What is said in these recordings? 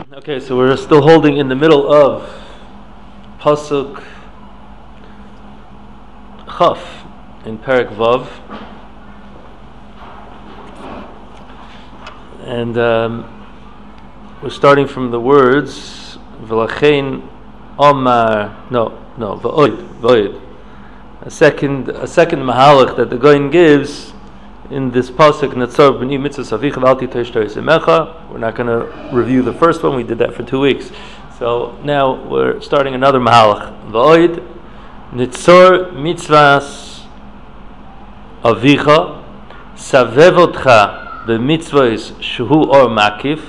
Okay, so we're still holding in the middle of Pasuk Chaf in Perek Vav, and we're starting from the words V'lachein Omar V'oid. A second mahalach that the Goyin gives in this pasuk Netzor b'ni mitzvah savicha v'alti toish tois emecha. We're not going to review the first one. We did that for 2 weeks. So now we're starting another mahalach. V'oid Netzor mitzvahs avicha savevotcha b'mitzvahs shehu or makif.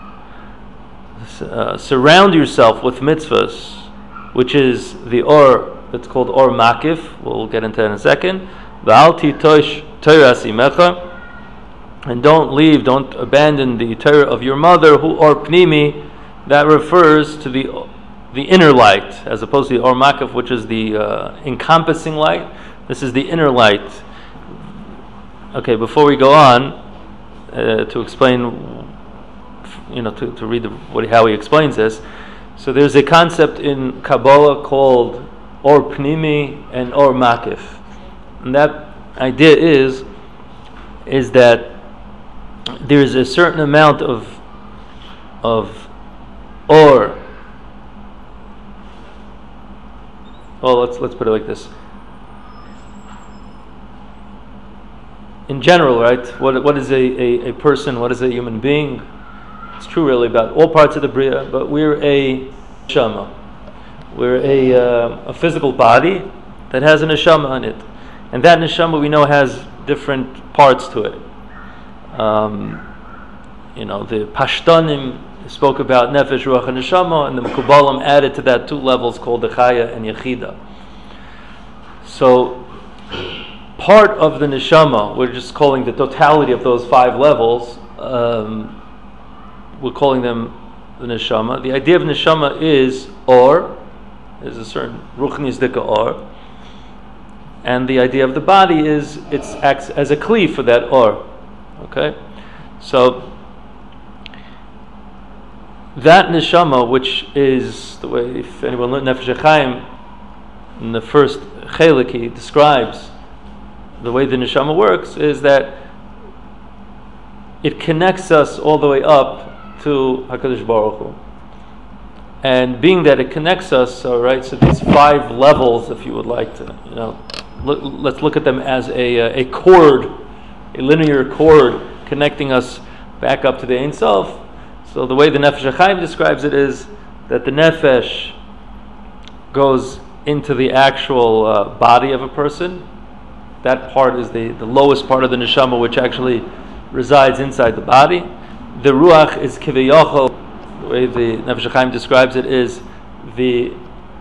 Surround yourself with mitzvahs, which is the or that's called or makif. We'll get into that in a second. V'alti toish Torah simecha, and don't abandon the Torah of your mother, who or pnimi, that refers to the inner light, as opposed to the or makif, which is the encompassing light. This is the inner light. Okay, before we go on to explain, to read how he explains this. So there's a concept in Kabbalah called or pnimi and or makif, and that idea is that there is a certain amount of or. Well, let's put it like this. In general, right? What is a person? What is a human being? It's true, really, about all parts of the bria. But we're a neshama. We're a physical body that has a neshama in it. And that neshama, we know, has different parts to it. The Pashtanim spoke about nefesh, ruach, and neshama, and the Mekubalim added to that 2 levels called the chaya and yechida. So, part of the neshama, we're just calling the totality of those 5 levels, we're calling them the neshama. The idea of neshama is or, there's a certain ruchnis dika or. And the idea of the body is it acts as a kli for that or. Okay? So that neshama, which is the way, if anyone learned Nefesh HaChaim, in the first chelik, he describes the way the neshama works, is that it connects us all the way up to HaKadosh Baruch Hu. And being that it connects us, all right, so these 5 levels, if you would like to, let's look at them as a cord, a linear cord connecting us back up to the Ein Sof. So the way the Nefesh HaChaim describes it is that the Nefesh goes into the actual body of a person. That part is the lowest part of the neshama, which actually resides inside the body. The Ruach is Kiviyachol. The way the Nefesh HaChaim describes it is the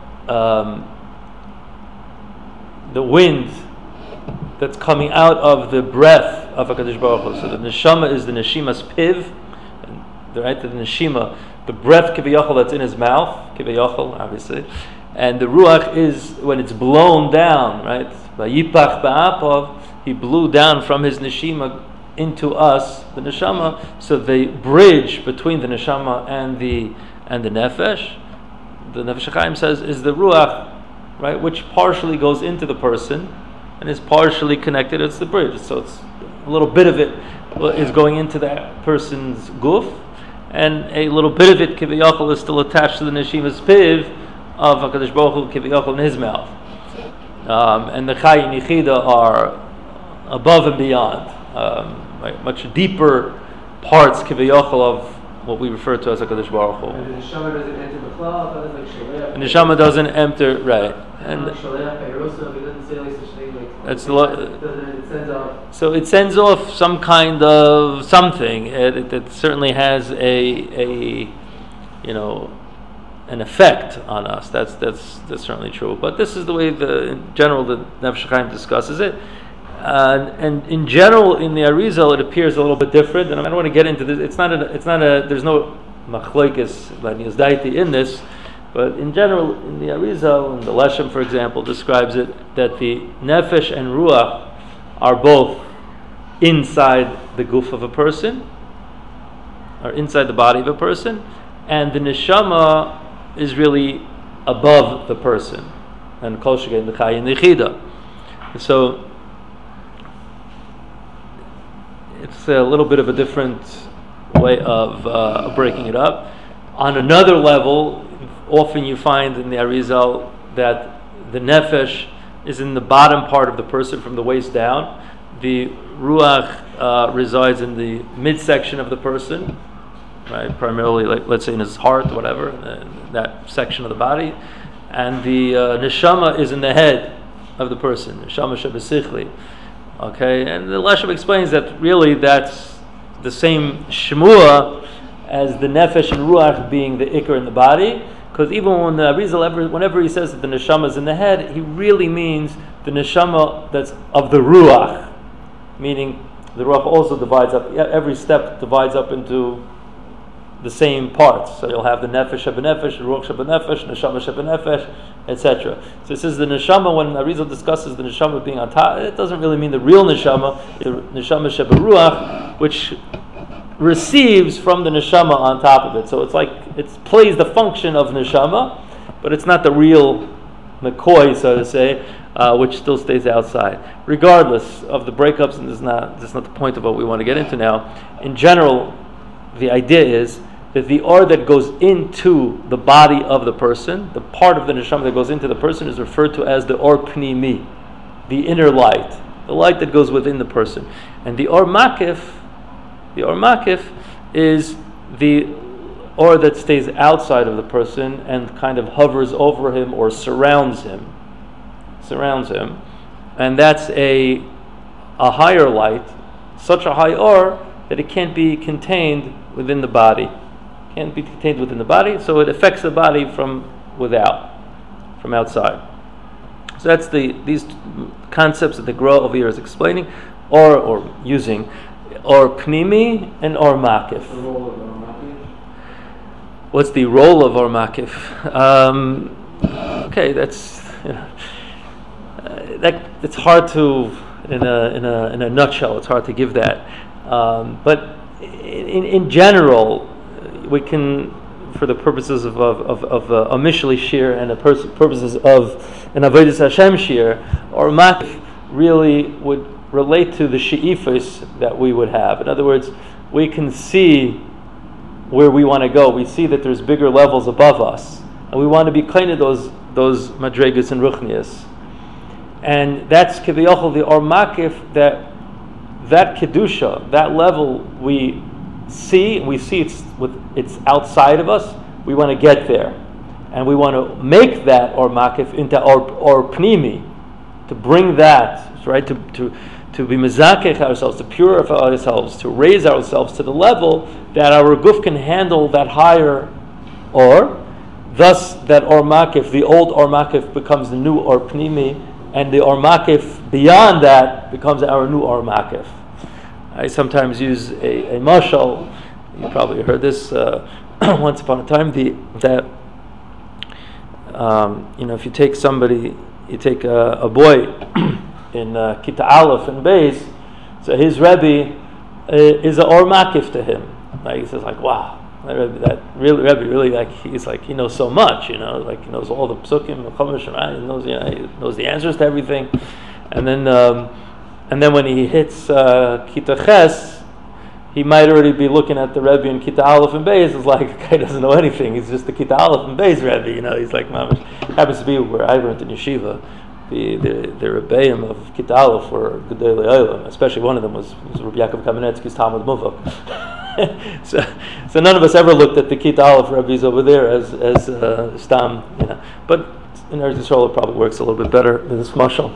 wind that's coming out of the breath of HaKadosh Baruch Hu. So the neshama is the neshima's piv, right? The neshima, the breath kiviyachol that's in his mouth, kiviyachol, obviously, and the ruach is when it's blown down, right? Vayipach ba'apav, he blew down from his neshima into us, the neshama. So the bridge between the neshama and the nefesh, the Nefesh HaChaim says, is the ruach, right, which partially goes into the person and is partially connected. It's the bridge. So it's a little bit of it is going into that person's guf, and a little bit of it, kiviyachol, is still attached to the neshima's piv of HaKadosh Baruch Hu, kiviyachol, in his mouth. And the chaya and yechida are above and beyond, right, much deeper parts, kiviyachol, of what we refer to as HaKadosh Baruch Hu. And the neshama doesn't enter the cloud, but it's like shalech. And the neshama doesn't enter, right. And that's so it sends off some kind of something. It certainly has an effect on us. That's certainly true. But this is the way in general the Nefesh HaChaim discusses it. And in general, in the Arizal, it appears a little bit different. And I don't want to get into this. It's not a. There's no machlokes lanius daiti in this. But in general, in the Arizal, and the Leshem, for example, describes it that the nefesh and ruach are both inside the guf of a person, or inside the body of a person, and the neshama is really above the person, and kol shekein the chay and the yichida. So it's a little bit of a different way of breaking it up. On another level, often you find in the Arizal that the nefesh is in the bottom part of the person from the waist down. The ruach resides in the midsection of the person, right? Primarily, like let's say in his heart, or whatever, that section of the body. And the neshama is in the head of the person, neshama shebesichli. Okay, and the Leshem explains that really that's the same shemua as the nefesh and ruach being the ikar in the body. Because even when the Arizal, whenever he says that the neshama is in the head, he really means the neshama that's of the ruach, meaning the ruach also divides up. Every step divides up into the same parts. So you'll have the nefesh shebenefesh, the ruach shebenefesh, neshama shebenefesh, etc. So it says the neshama, when Arizal discusses the neshama being on top, it doesn't really mean the real neshama, the neshama sheberuach, which receives from the neshama on top of it. So it's like it plays the function of neshama, but it's not the real McCoy, so to say, which still stays outside. Regardless of the breakups, and this is not the point of what we want to get into now. In general, the idea is that the or that goes into the body of the person, the part of the neshama that goes into the person, is referred to as the or pnimi, the inner light, the light that goes within the person. And the or makif is the or that stays outside of the person and kind of hovers over him or surrounds him, and that's a higher light, such a high or that it can't be contained within the body. So it affects the body from without, from outside. So that's these concepts that the Gra over here is explaining, or using, or pnimi and or makif. The role of makif? What's the role of or makif? Okay, that's it's hard to in a nutshell. It's hard to give that, but in general, we can, for the purposes of a Mishli shir and the purposes of an Avodas Hashem shir, or makif really would relate to the she'ifos that we would have. In other words, we can see where we want to go. We see that there's bigger levels above us, and we want to be kind of those madregas and ruchnias. And that's kiviyachol the or makif, that kedusha, that level we see it's outside of us. We want to get there, and we want to make that or makif into or pnimi, to bring that, right, to be mezakech ourselves, to purify ourselves, to raise ourselves to the level that our guf can handle that higher or. Thus, that or makif, the old or makif, becomes the new or pnimi, and the or makif beyond that becomes our new or makif. I sometimes use a mashal. You probably heard this once upon a time. If you take somebody, you take a boy in Kita Aleph and Beis, so his Rebbe is a or makif to him. Like, he says, like, wow, that Rebbe really, like, he's like, he knows so much, like he knows all the psukim, the chumash, right? He knows the answers to everything, and then when he hits Kita Ches, he might already be looking at the Rebbe in Kita Aleph and Beis. It's like, the guy doesn't know anything. He's just the Kita Aleph and Beis Rebbe. He's like, mamash. Happens to be where I went in yeshiva. The Rebbeim of Kita Aleph were Gedolei Olam. Especially one of them was Rabbi Yaakov Kamenetsky's Talmud Muvak. so none of us ever looked at the Kita Aleph Rebbe's over there as Stam. But in Eretz Yisrael it probably works a little bit better than this mashal.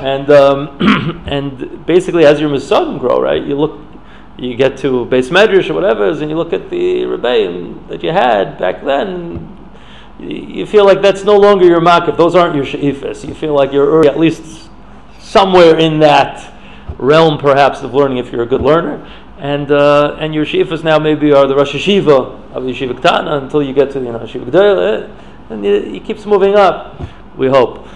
And basically, as your Mesadim grow, right, you get to Beis Medrash or whatever, and you look at the Rebbeim that you had back then, you feel like that's no longer your makif. Those aren't your she'ifas. You feel like you're at least somewhere in that realm, perhaps, of learning if you're a good learner. And your she'ifas now maybe are the Rosh Yeshiva of the Yeshiva Ktana until you get to Yeshiva G'dayla, and it keeps moving up, we hope.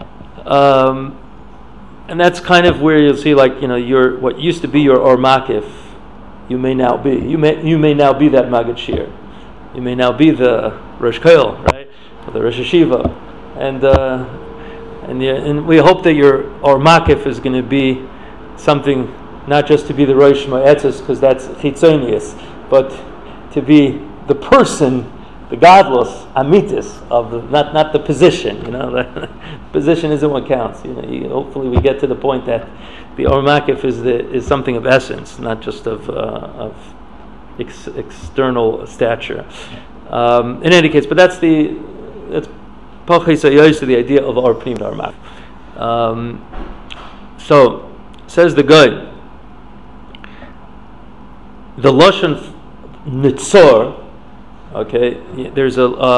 And that's kind of where you'll see, like, your what used to be your or makif, you may now be. You may now be that Maggid Shir. You may now be the Rosh Koil, right? Or the Rosh Yeshiva. And we hope that your Makif is going to be something, not just to be the Rosh Ma'etzes, because that's chitzonius, but to be the person, the godless amitis of the, not the position. The position isn't what counts. Hopefully we get to the point that the Or Makif is something of essence, not just of external stature. In any case, but that's Pachis Hayois, the idea of Or Pnim Or Makif. So says the guy, the Lashon Nitzor. Okay, there's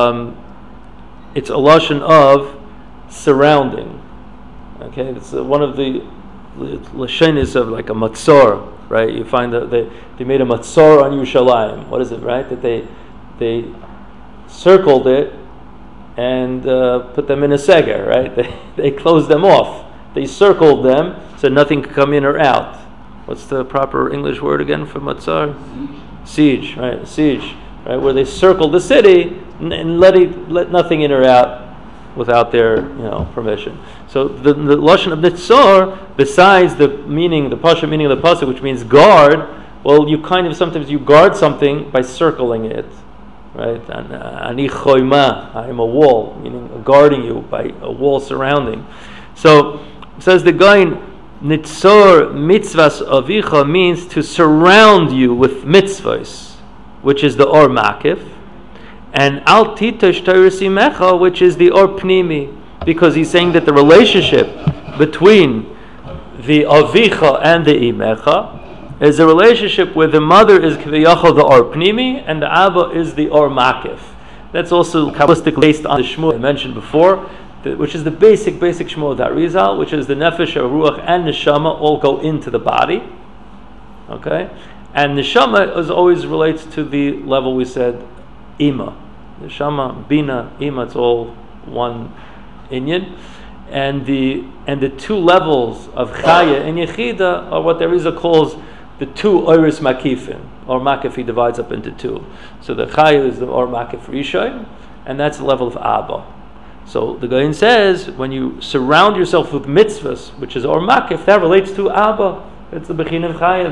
it's a lashon of surrounding. Okay, it's one of the lashonis of like a matzor, right? You find that they made a matzor on Yerushalayim. What is it, right? That they circled it and put them in a seger, right? They closed them off. They circled them so nothing could come in or out. What's the proper English word again for matzor? Siege, right? Siege. Right, where they circled the city and let nothing in or out without their permission. So the lashon of nitzor, besides the pasha meaning of the pasuk, which means guard, well, you sometimes you guard something by circling it, right? Ani choyma, I'm a wall, meaning guarding you by a wall surrounding. So says the guy, nitzor mitzvahs avicha means to surround you with mitzvahs, which is the Or Makif, and Al Titosh Mecha, which is the Or Pnimi, because he's saying that the relationship between the Avicha and the Imecha is a relationship where the mother is Kviyachal, the Or Pnimi, and the Abba is the Or Makif. That's also Kabbalistic based on the Shmuel I mentioned before, which is the basic Shmuel of that Rizal, which is the Nefesh, Ruach, and Neshama all go into the body. Okay? And neshama always relates to the level we said, ima. Neshama, bina, ima, it's all one inyan. And the two levels of chaya and yechida are what the Rizal calls the two oiris makifin. Or makif he divides up into two. So the chaya is the or makif rishon, and that's the level of abba. So the Gaon says, when you surround yourself with mitzvahs, which is or makif, that relates to abba. It's the Bechina Chaya,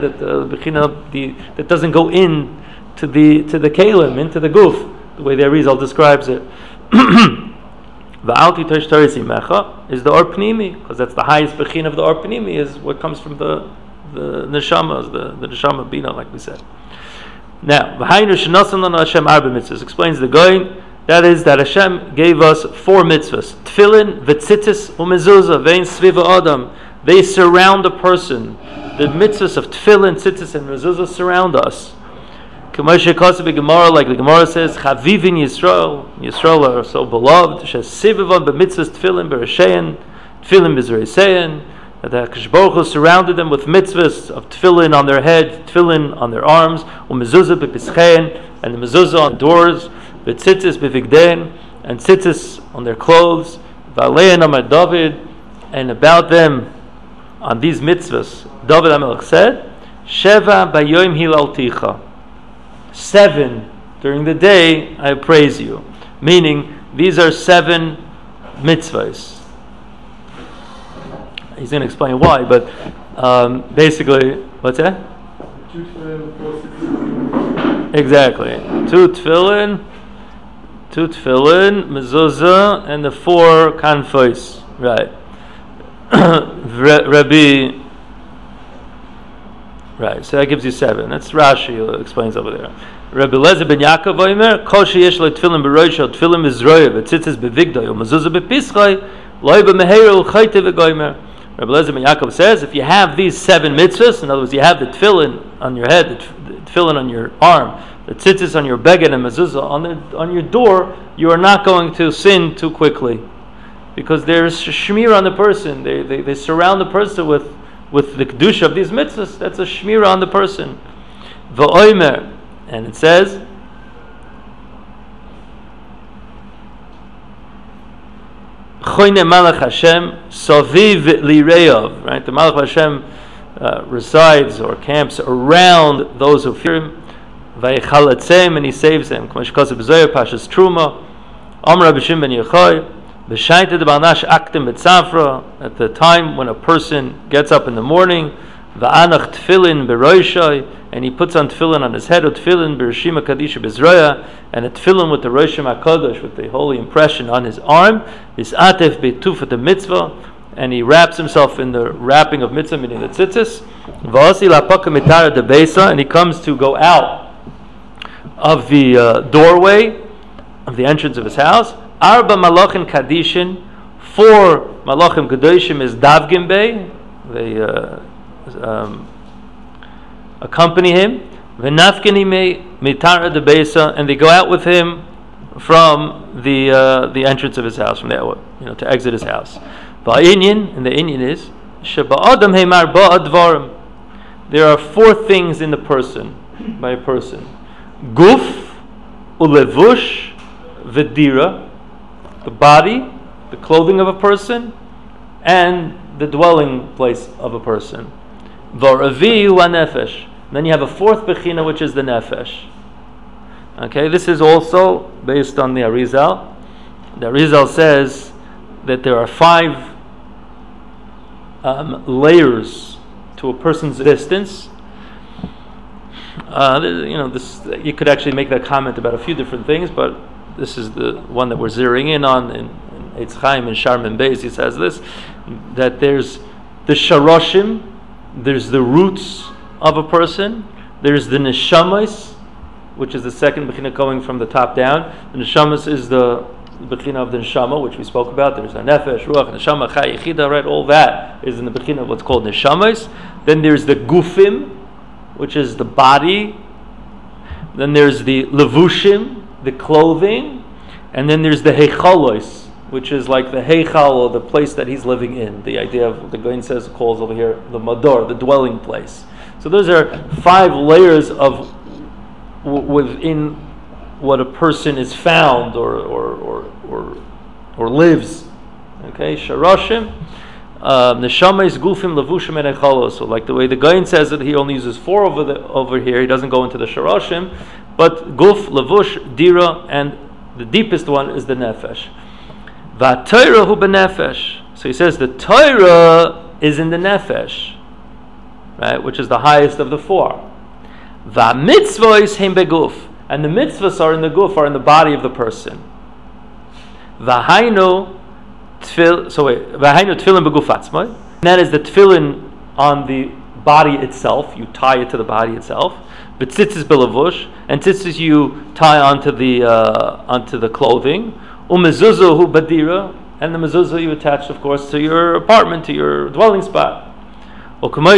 that doesn't go in to the kalim, into the guf, the way the Arizal describes it. Va'alti Tosh Tarisi Mecha is the Or Pnimi, because that's the highest Bechina of the Or Pnimi, is what comes from the Neshama, the Neshama Bina, like we said. Now, V'hainu Shenasan Lana Hashem Arba Mitzvahs, explains the Goyin, that is that Hashem gave us 4 mitzvahs, Tfilin, V'tzitzis, U'mezuzah, Vein Sviva Adam. They surround a person. The mitzvahs of tefillin, tzitzis, and mezuzah surround us. Like the Gemara says, Chavivin Yisrael. Yisrael are so beloved. Shesivavan b'mitzvahs tefillin b'reshein, tefillin b'zreisein. That Hakadosh Baruch Hu surrounded them with mitzvahs of tefillin on their head, tefillin on their arms, u'mezuzah b'pischein, and the mezuzah on doors, b'tzitzis b'vigdein, and tzitzis on their clothes, v'alein amar David, and about them on these mitzvahs, David HaMelech said, Sheva bayoim hilalticha. 7 during the day I praise you. Meaning, these are 7 mitzvahs. He's going to explain why, but basically, what's that? Exactly. 2 tefillin, mezuzah, and the 4 kanfos. Right. Rabbi, right, so that gives you 7. That's Rashi who explains over there. Rabbi Lezer ben Yaakov Omer, Kol sheyesh lo tefillin b'roisho, tefillin b'zroya, v'tzitzis b'vigdoi, u'mezuzah b'pischai, lo b'meheir u'chayte v'goymer. Rabbi Lezer ben Yaakov says, if you have these 7 mitzvahs, in other words, you have the tefillin on your head, the tefillin on your arm, the tzitzis on your beged, and mezuzah on your door, you are not going to sin too quickly. Because there's shmir on the person. They surround the person with the kedusha of these mitzvahs. That's a shmir on the person. V'oimer, and it says, Choyne Malach Hashem Saviv Lireyav. Right, the Malach Hashem resides or camps around those who fear him. Vayechalatzem, and he saves them. K'mashkasa b'zoyer pashas truma. Amar Rabbi Shimon ben Yochai, b'shayta de balnash aktim b'tzafra. At the time when a person gets up in the morning, va'anach tefillin b'roishay, and he puts on tefillin on his head, or tefillin b'rishima kadisha b'zroya, and a tefillin with the roshim hakadosh, with the holy impression on his arm, v'satef b'tufat the mitzvah, and he wraps himself in the wrapping of mitzvah, meaning the tzitzis, v'asi la'paka mitara de beisa, and he comes to go out of the doorway of the entrance of his house. Arba malachim kadishin, 4 malachim kadoshim is davgim bey. They accompany him. V'nafkeni me mitara de beisa, and they go out with him from the entrance of his house, from there, to exit his house. Va'inyan, and the inyan is sheba'adam heimar ba'advarim. There are 4 things in the person, by a person: guf, ulevush, Vidira, the body, the clothing of a person, and the dwelling place of a person. V'ravi hu nefesh. Then you have a 4th bechina, which is the nefesh. Okay, this is also based on the Arizal. The Arizal says that there are 5 layers to a person's existence. This, you could actually make that comment about a few different things, but this is the one that we're zeroing in on. In Eitz Chaim and Sharman Beis, he says this, that there's the sharoshim, there's the roots of a person, there's the neshamas, which is the second bechina going from the top down. The neshamas is the bechina of the neshama, which we spoke about. There's a nefesh, ruach, neshama, chay, yichida, right? All that is in the bechina of what's called neshamas. Then there's the gufim, which is the body. Then there's the levushim, the clothing, and then there's the heichalos, which is like the heichal, or the place that he's living in. The idea of, the Gaon says, calls over here the mador, the dwelling place. So those are 5 layers of within what a person is found or lives. Okay, sharashim, neshama is gufim, levushim, and heichalos. So like the way the Gaon says that he only uses 4 over here. He doesn't go into the sharashim. But guf, lavush, dira, and the deepest one is the nefesh. V'Torah hu b'nefesh. So he says the Torah is in the nefesh, right, which is the highest of the 4. V'mitzvos heim beguf, and the mitzvahs are in the guf, are in the body of the person. V'hainu tefillin beguf atzmai. That is the tefillin on the body itself. You tie it to the body itself. But tzitzis belavush, and tzitzis you tie onto the clothing. Umezuzah hu badira, and the mezuzah you attach, of course, to your apartment, to your dwelling spot. And the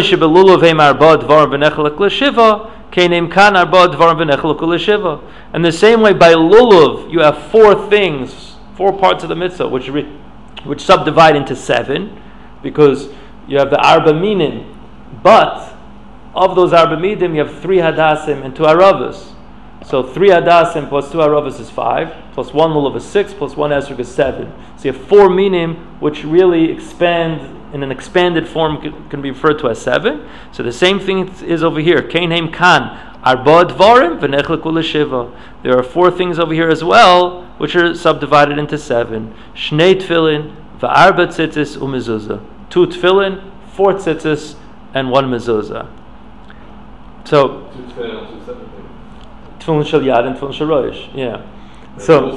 same way by lulav you have 4 things, 4 parts of the mitzvah, which subdivide into 7, because you have the arba minin, but of those arba midim, you have 3 hadassim and 2 aravas. So 3 hadassim plus 2 aravas is 5, plus 1 lulav is 6, plus 1 esrog is 7. So you have 4 minim, which really expand, in an expanded form, can be referred to as 7. So the same thing is over here. Kein heim kan, arba dvarim v'nechleku l'shiva. There are 4 things over here as well, which are subdivided into 7. Shnei tefillin, v'arba tzitzis u'mezuzah. 2 tefillin, 4 tzitzis, and 1 mezuzah. So, tefillin shel yad and tefillin shel rosh, yeah. So,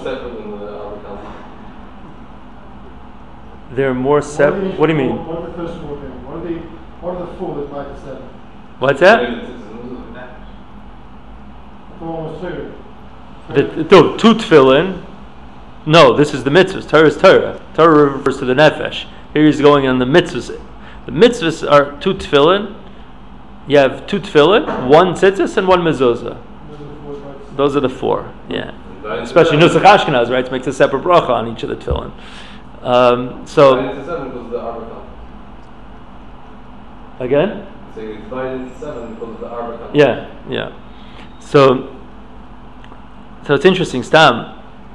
they're more separate. What do you mean? What are the first 4 things? What are the 4 that make the 7? What's that? The 4 was 2 2. tefillin. No, this is the mitzvahs. Torah is Torah. Torah refers to the nefesh. Here he's going on the mitzvahs. The mitzvahs are 2 tefillin. You have 2 tefillin, 1 tzitzis, and 1 mezuzah. Those are the 4. Yeah. Especially Nusach Ashkenaz, right? It makes a separate bracha on each of the tefillin. Again? So you divide into 7 because of the arba. Yeah. So it's interesting, Stam.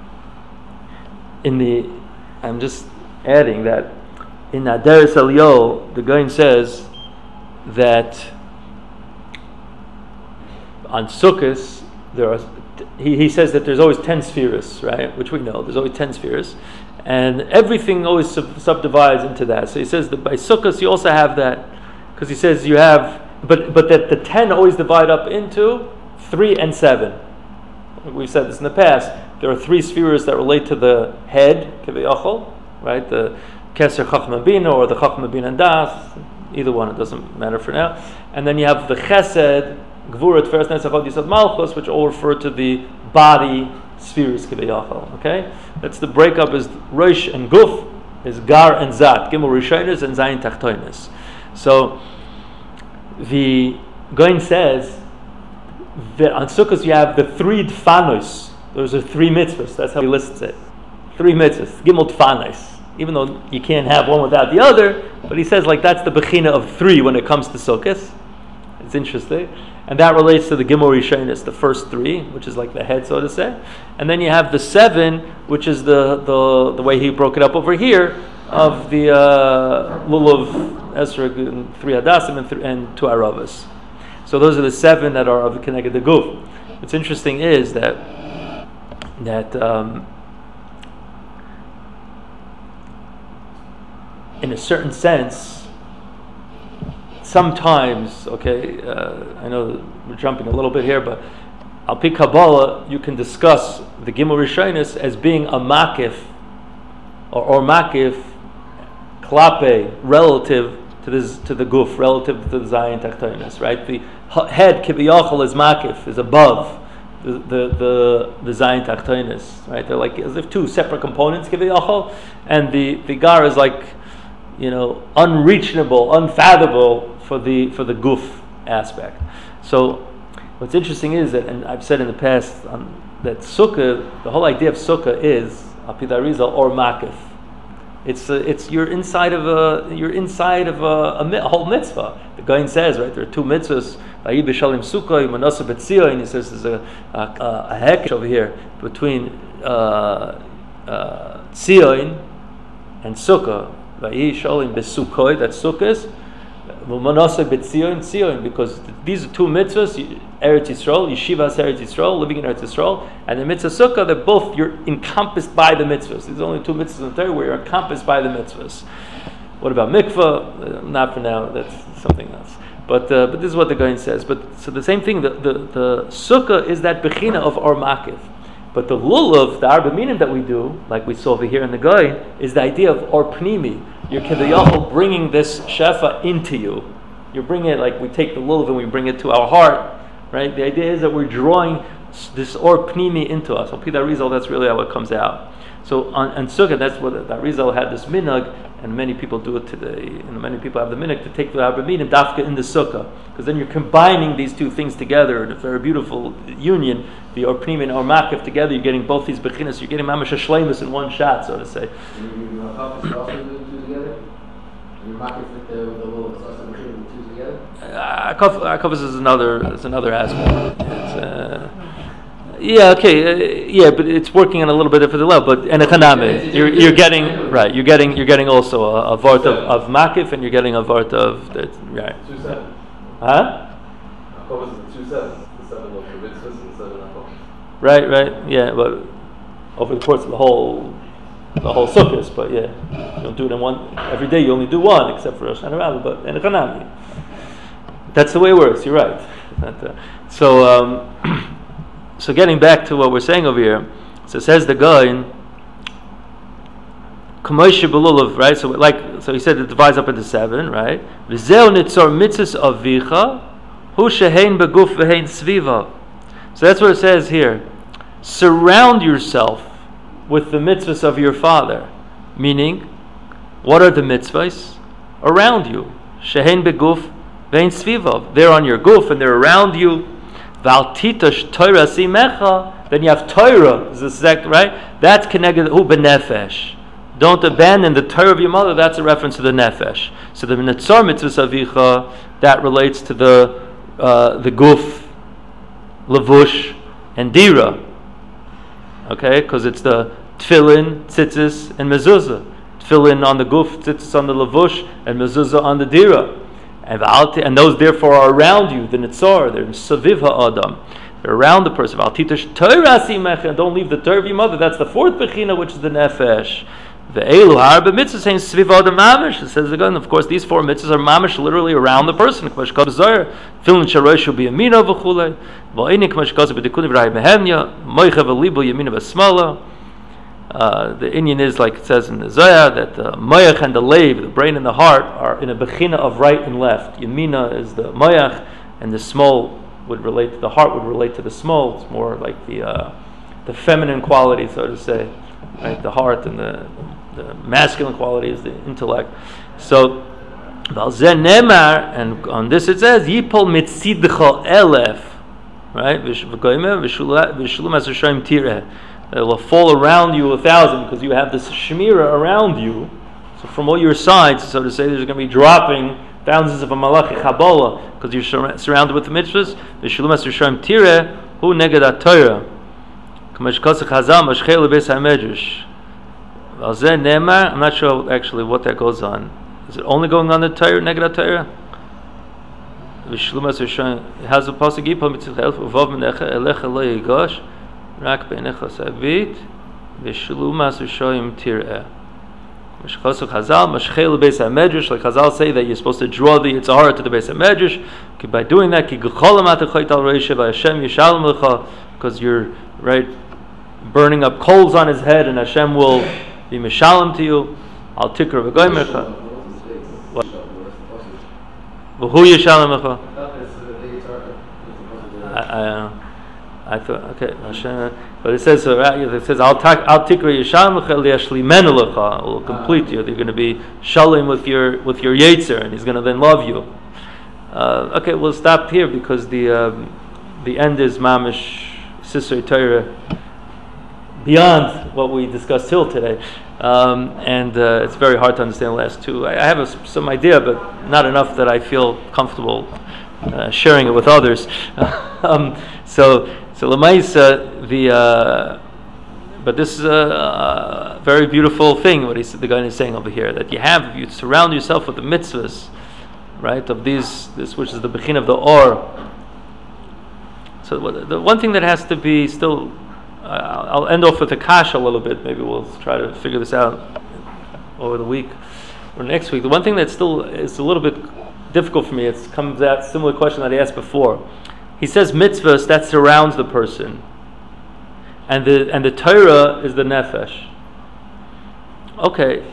I'm just adding that in Aderes Elio, the Gaon says that on Sukkos he says that there's always 10 spheres, right? Which we know, there's always 10 spheres. And everything always subdivides into that. So he says that by Sukkot you also have that, because he says you have, but that the 10 always divide up into 3 and 7. We've said this in the past. There are 3 spheres that relate to the head, Kivayachol, right? The Keser Chachma Bina or the Chachma Bina and Das, either one, it doesn't matter for now. And then you have the Chesed, Gvurat, Feres Netzachot, Yisod Malchus, which all refer to the body spheres, Kivayachol. Okay? That's the breakup is Rosh and Guf, is Gar and Zat, Gimel Rishonis and Zayin Tachtonis. So the Goin says that on Sukkot you have the 3 Tfanos. Those are 3 mitzvahs. That's how he lists it. 3 mitzvahs. Gimel Tfanos. Even though you can't have one without the other, but he says like that's the bechina of 3 when it comes to Sukkot. It's interesting. And that relates to the Gimel Rishonis, the first 3, which is like the head, so to say. And then you have the 7, which is the way he broke it up over here, of the Lulav, Esrog, and 3 Hadassim, and 2 Aravas. So those are the 7 that are of the Keneged the Guf. What's interesting is that in a certain sense, sometimes, I know we're jumping a little bit here, but al pi Kabbalah, you can discuss the Gimel Rishonis as being a makif, or makif, klape, relative to the guf, relative to the Zayin Tachtonis, right? The head, Kiviyachol, is makif, is above the Zayin Tachtonis, right? They're like as if 2 separate components, Kiviyachol, and the Gar is like, unreachable, unfathomable for the guf aspect. So what's interesting is that, and I've said in the past that Sukkah, the whole idea of Sukkah is Apid Arizal or Makif. It's you're inside of a whole mitzvah. The Goin says, right, there are 2 mitzvahs. Vayi b'shalim Sukkah, Manasa b'tziyah, and he says there's a hekesh over here between Tzion and Sukkah. Vayi shalim b'Sukkah, that's Sukkahs. Manasa b'tzion, Tzion, because these are 2 mitzvahs. Eretz Yisrael, Yeshivas Eretz Yisrael, living in Eretz Yisrael, and the mitzvah Sukkah, they're both, you're encompassed by the mitzvahs. There's only 2 mitzvahs in the Torah where you're encompassed by the mitzvahs. What about mikvah? Not for now, that's something else. But this is what the Goin says. But so the same thing, the Sukkah is that bechina of Or Makif. But the lulav, the arba minim that we do, like we saw over here in the Goin, is the idea of Or Pnimi. You're Kedayachol bringing this shefa into you. You're bringing it like we take the lulav and we bring it to our heart. Right? The idea is that we're drawing this Or Pnimi into us. Al Pi Arizal, that's really how it comes out. So on Sukkot, that's what the Arizal had this minhag, and many people do it today. And many people have the minhag to take the Arba Minim dafka in the Sukkah, because then you're combining these 2 things together in a very beautiful union. The Or Pnimi and Or Makif together, you're getting both these bechinas. You're getting mamash shleimus in one shot, so to say. Akafas is another aspect. But it's working on a little bit of the level. But and you're getting right. You're getting also a vart of makif, and you're getting a vart of right. 2-7. Huh? Akafas is 2-7. The 7 of the mitzvahs and the 7 akafas. Right. Yeah, but over the course of the whole sukkahs, but yeah, you don't do it in one every day. You only do one, except for Rosh Hashanah, but and Chanami. That's the way it works. You're right. So getting back to what we're saying over here, so it says the Goin, Kamosh Belulav, right? So he said it divides up into 7, right? V'zeu nitzor mitzvahs avicha, hu shehein beguf v'hein sviva. So that's what it says here. Surround yourself with the mitzvahs of your father. Meaning, what are the mitzvahs? Around you. Shehein beguf v'hein sviva. They're on your guf and they're around you. Valtitash Torah simecha. Then you have Torah, is the second, right? That's connected to benefesh. Don't abandon the Torah of your mother. That's a reference to the nefesh. So the netzar mitzvah avicha, that relates to the guf, lavush, and dira. Okay, because it's the tefillin, tzitzis, and mezuzah. Tefillin on the guf, tzitzis on the lavush, and mezuzah on the dira. And those therefore are around you, the nitzar, they're saviv ha'adam. They're around the person. And don't leave the Torah of your mother. That's the fourth bechina, which is the nefesh. It says again, of course, these four mitzvahs are mamish, literally around the person. The Indian is, like it says in the Zohar, that the moyach and the leiv, the brain and the heart, are in a bechina of right and left. Yemina is the moyach, and the small would relate to the heart, would relate to the small. It's more like the feminine quality, so to say, right? The heart, and the masculine quality is the intellect. So, and on this it says, Yipol mitzidcha elef, right? It will fall around you 1,000 because you have this shemira around you. So from all your sides, so to say, there's going to be dropping thousands of malachi chabola because you're surrounded with the mitzvahs. V'shulum asher tire hu neged ha-Torah. K'mash kosach hazal mashchei lebeis ha-medrash. I'm not sure actually what that goes on. Is it only going on the Torah, neged ha-Torah? V'shulum asher it has a pasuk yipol mitzvah elf uvav menecha elecha lo yigosh. Rak beinecha savit v'shulum asher shoyim tireh. Mashchosuk Chazal mashchei lebeis ha-medrash. Like Chazal say that you're supposed to draw the Yitzhara to the Beis HaMedrash. By doing that, ki gecholam atachayt al reisha v'Hashem yishalom lecha, because you're right burning up coals on his head, and Hashem will be mishalom to you. Al tikra v'goymercha. V'hu yishalom lecha. I thought, okay, Hashem, but it says Al tikra yishalom lecha liashlimenu lecha. It will complete you. You're going to be shalim with your yetzer, and he's going to then love you. Okay, we'll stop here because the end is mamish sisrei Torah beyond what we discussed till today, and it's very hard to understand the last two. I have some idea, but not enough that I feel comfortable sharing it with others. So Lamaisa, but this is a very beautiful thing. What the guy is saying over here, that you surround yourself with the mitzvahs, right? Of this which is the bechin of the or. So the one thing that has to be still, I'll end off with a kasha a little bit. Maybe we'll try to figure this out over the week or next week. The one thing that still is a little bit difficult for me, it comes out similar question that I asked before. He says mitzvahs that surrounds the person, and the Torah is the nefesh. Okay,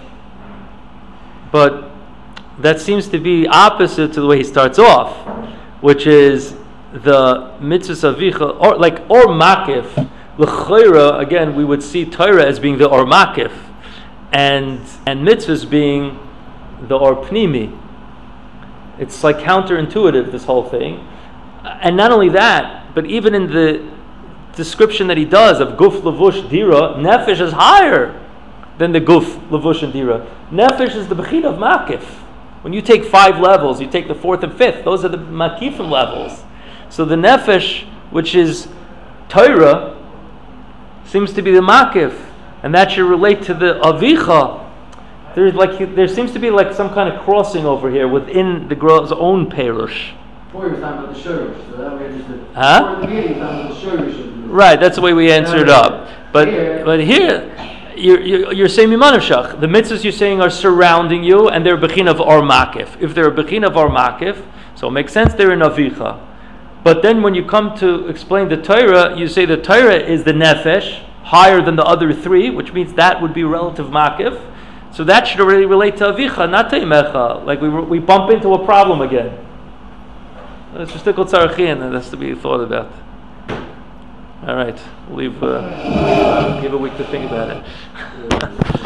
but that seems to be opposite to the way he starts off, which is the mitzvahs avicha or makif. L'chayra, again, we would see Torah as being the or makif, and mitzvahs being the or pnimi. It's like counterintuitive, this whole thing. And not only that, but even in the description that he does of guf levush dira, nefesh is higher than the guf levush and dira. Nefesh is the bechina of makif. When you take 5 levels, you take the 4th and 5th. Those are the makifim levels. So the nefesh, which is Torah, seems to be the makif, and that should relate to the avicha. There seems to be like some kind of crossing over here within the girl's own perush. Before you were talking about the shurish, so that way just Huh? before the meeting, you were talking about the shurish. Right, that's the way we answered up. But here, you're saying Mimanav Shach. The mitzvahs you're saying are surrounding you, and they're bechin of or makif. If they're a bechin of or makif, so it makes sense they're in avicha. But then when you come to explain the Torah, you say the Torah is the nefesh, higher than the other 3, which means that would be relative makif. So that should already relate to avicha, not to imecha. Like we bump into a problem again. It's just a tzarachin, and it has to be thought about. All right, we'll give a week to think about it.